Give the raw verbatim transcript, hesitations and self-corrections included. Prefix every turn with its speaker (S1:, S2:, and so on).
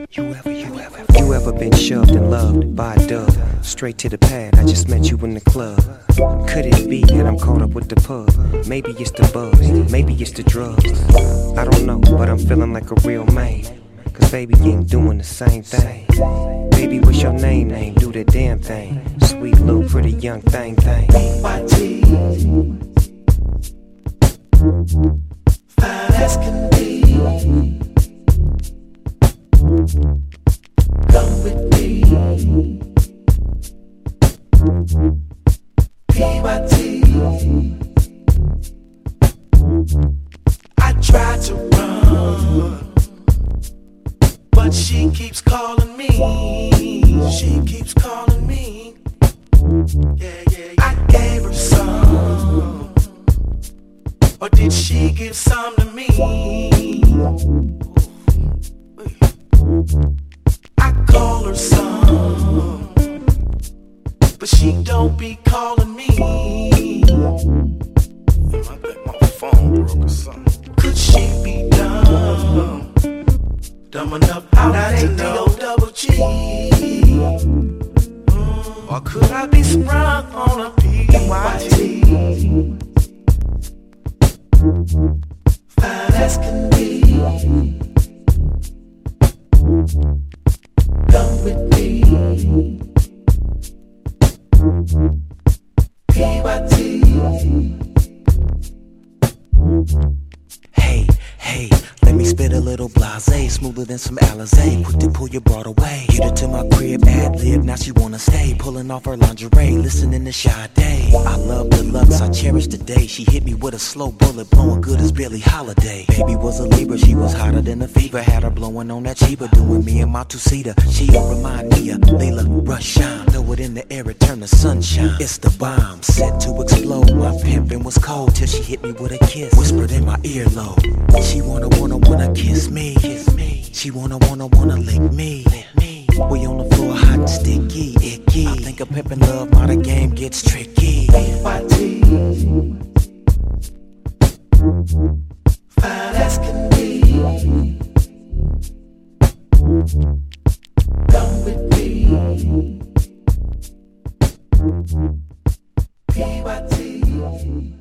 S1: You ever, you ever, you ever been shoved and loved by a dove? Straight to the pad, I just met you in the club. Could it be that I'm caught up with the pub? Maybe it's the buzz, maybe it's the drugs. I don't know, but I'm feeling like a real man. Cause baby ain't doing the same thing. Baby, what's your name, name? Do the damn thing. Sweet little pretty young thing, thing.
S2: My T, fine as can be. Come with me. P Y T. I tried to run, but she keeps calling me. She keeps calling me. Yeah, yeah, yeah. I gave her some, or did she give some to me? I call her some, but she don't be calling me. I think my phone broke or something. Could she be dumb? Dumb enough not to know double G. Mm, or could I be sprung on a P Y T? Fine as can be. Come with me. P Y T.
S1: Hey, hey, let me spit a little blase, smoother than some Alizé. Quick to pull your broad away. Get her to my crib, ad lib, now she wanna stay. Pulling off her lingerie, listening to Sade. I love the looks, I cherish the day. She hit me with a slow bullet, blowing good as Billie Holiday. Baby was a Libra, she was hotter than a fever. Had her blowing on that cheaper, doing me and my two-seater. She remind me of Layla Rushan. Throw it in the air, it turn to sunshine. It's the bomb, set to explode. My pimpin' was cold till she hit me with a kiss. Whispered in my earlobe. She wanna, wanna, wanna kiss me. Kiss me. She wanna, wanna, wanna lick me. Lick me. We on the floor, hot and sticky, icky. I think a pimpin' love, how the game gets tricky.
S2: P Y T. Fine as can be. Come with me. P Y T.